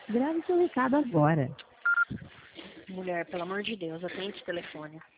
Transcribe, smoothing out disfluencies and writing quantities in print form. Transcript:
Grave seu recado agora. Mulher, pelo amor de Deus, atende esse telefone.